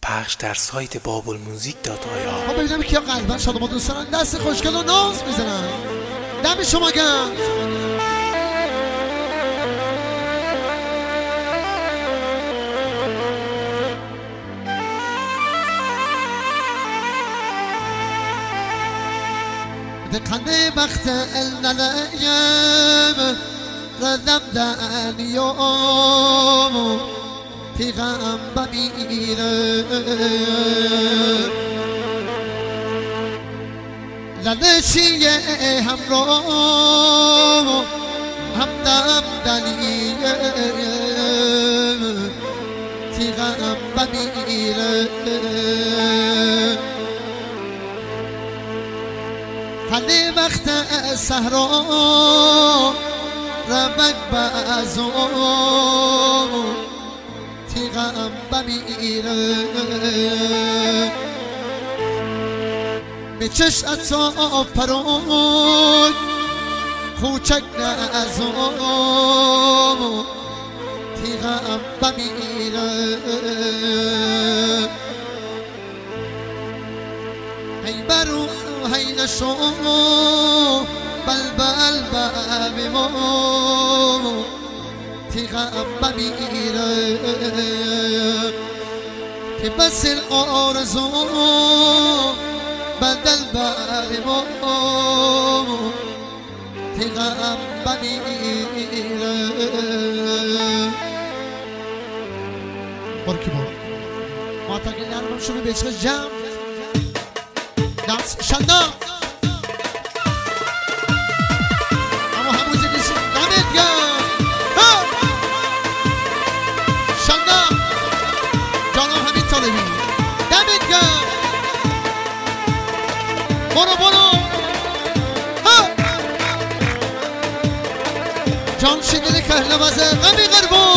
پخش در سایت babelmusic.ir. ما ببینم کیا قلبا شادمان دوست دارن دست خوشگل و ناز میزنن. دم شما گرم. دقنه وقت النلیم ردم دنیام پیغم بمیره لنشیه همراه همدم دلیه پیغم بمیره خلی وقت صحرا رمک بازم تیغم بمیره میچش اطا پروک خوچک نزم تیغم بمیره هی برو هی نشو بلبل بمیمو تیغم بمیره که بس الارزو بدل بمیمو تیغم بمیره برکی بار ما تا که نرمم شروع به عشق جمع دست شنده اما هموزی نیست دمت گرم شنده جانم همین طالبی دمت گرم برو جان شنده کهله وزه غمی غربو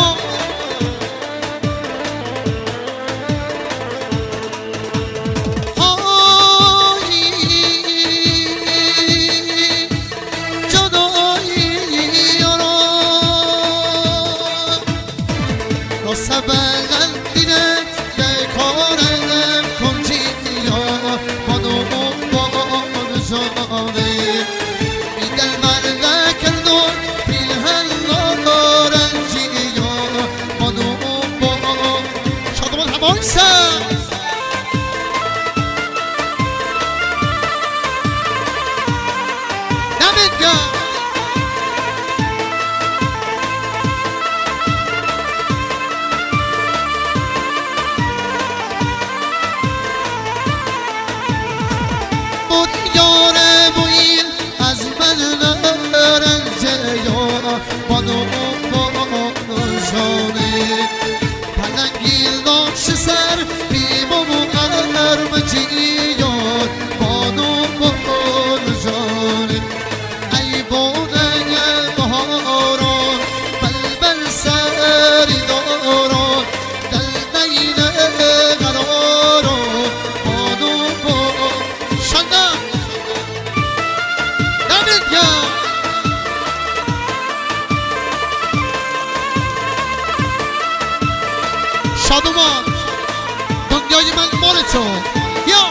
شادومان دنیای من مال تو یا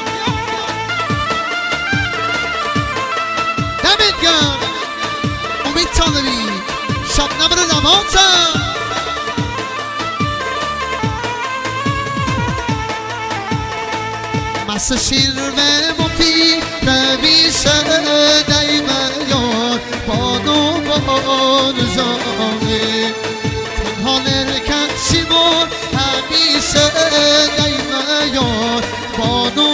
دمت گرم امید طالبی شبنم روانتم مست شیر و مفید رویشه دیمه یار بانو زانه تنها نرکشی بود همیشه دیمه یار بانو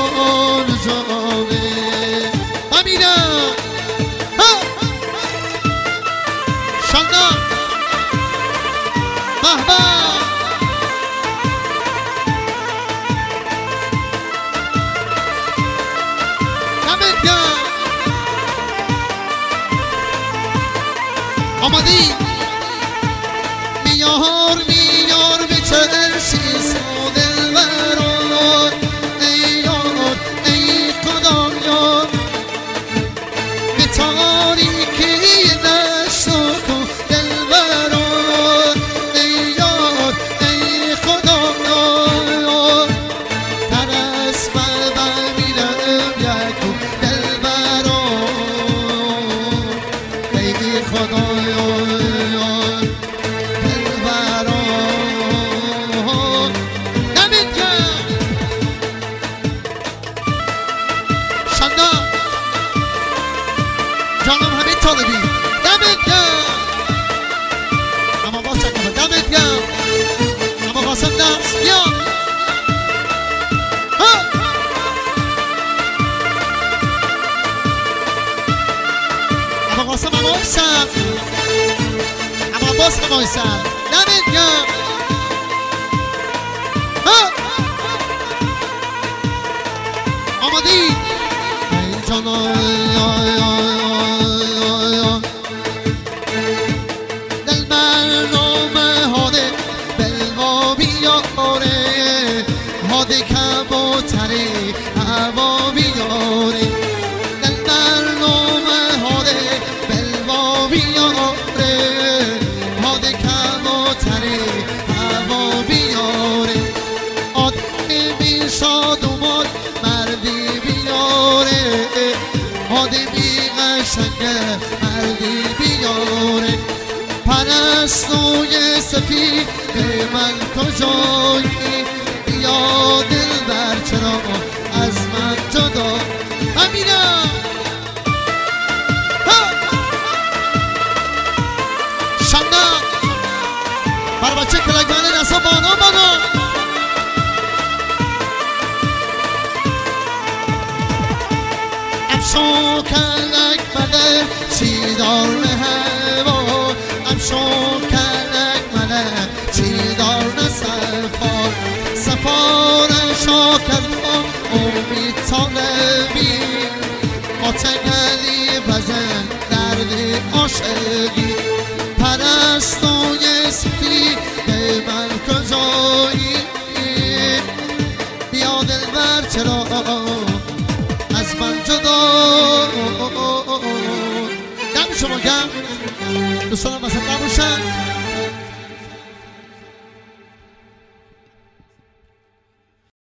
زانه همینم شنگم محبت آمدی میار به چرشی باد کبوتری هوا بیاره دل برنامه هاده بلوا بیاره باد کبوتری هوا بیاره آدمی بی شاد اومد مردی بیاره آدمی قشنگه مردی بیاره پرستوی سفید من کجایی بیا دلبر چرا از من جدا همینم شنم بر بچه کلگانه دستا بانا بانا امشو کلک بده چی دار هوا امشو کلک بده چی دار سفار سفار شاکر امید طالبی آتگلی بزن درد عاشقی پرستوی سفی به من کجایی بیا دلبر چرا از من جدا دم شما گم دوستانم وسط نباشن